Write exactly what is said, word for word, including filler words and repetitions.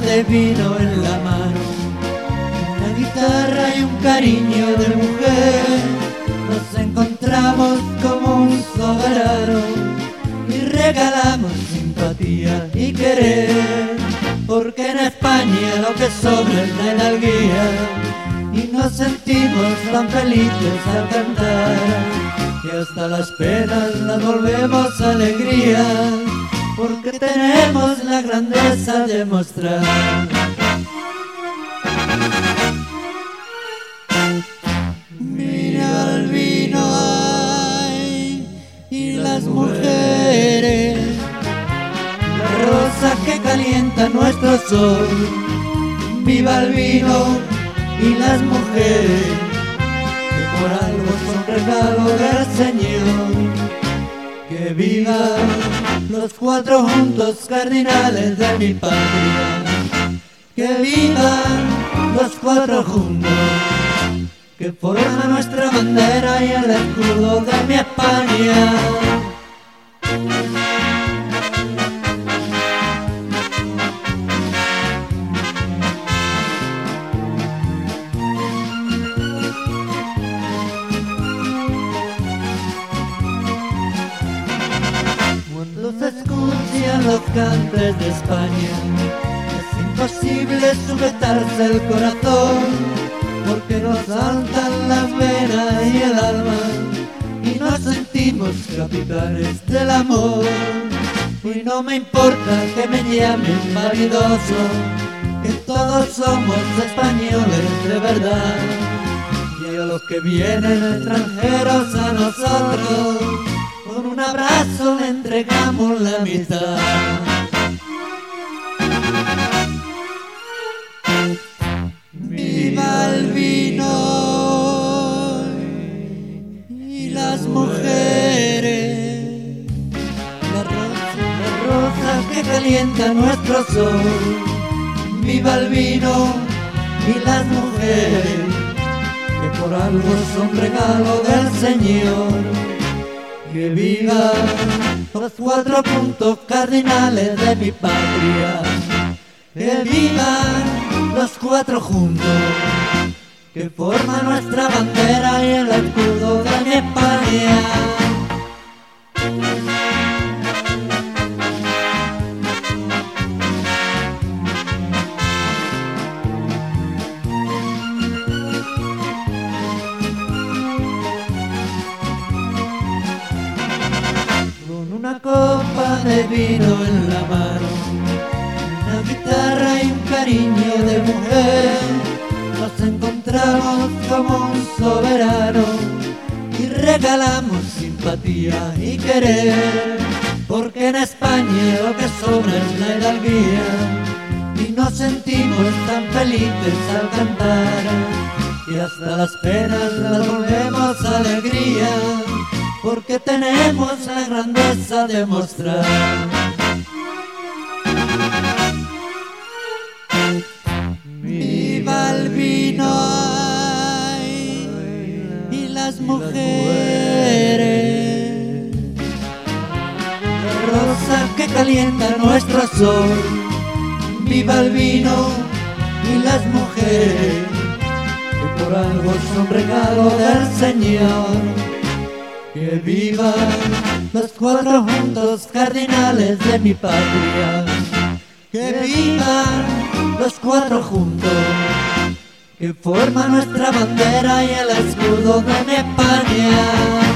de vino en la mano, una guitarra y un cariño de mujer. Nos encontramos como un soberano y regalamos simpatía y querer, porque en España lo que sobra es la hidalguía y nos sentimos tan felices al cantar, que hasta las penas las volvemos alegría, porque tenemos la grandeza de mostrar. Mira el vino ay, y las mujeres, la rosa que calienta nuestro sol. Viva el vino y las mujeres, que por algo son regalo del Señor. Que vivan los cuatro juntos cardinales de mi patria, que vivan los cuatro juntos, que forman nuestra bandera y el escudo de mi España. Cuando se escuchan los cantes de España, es imposible sujetarse el corazón, porque nos saltan las venas y el alma y nos sentimos capitanes del amor. Y no me importa que me llamen vanidoso, que todos somos españoles de verdad. Y a los que vienen extranjeros a nosotros, con un abrazo le entregamos la amistad. Viva el vino y las mujeres, las rosas, las rosas que calientan nuestro sol. Viva el vino y las mujeres, que por algo son regalo del Señor. Que vivan los cuatro puntos cardinales de mi patria, que vivan los cuatro juntos, que forman nuestra bandera y el escudo de mi España. Una copa de vino en la mano, una guitarra y un cariño de mujer, nos encontramos como un soberano y regalamos simpatía y querer, porque en España lo que sobra es la hidalguía y nos sentimos tan felices al cantar, y hasta las penas las volvemos alegría, porque tenemos la grandeza de mostrar. Viva el vino ay, y las mujeres, la rosa que calienta nuestro sol. Viva el vino y las mujeres, que por algo son regalo del Señor. Que vivan los cuatro juntos cardinales de mi patria, que vivan los cuatro juntos, que forman nuestra bandera y el escudo de mi España.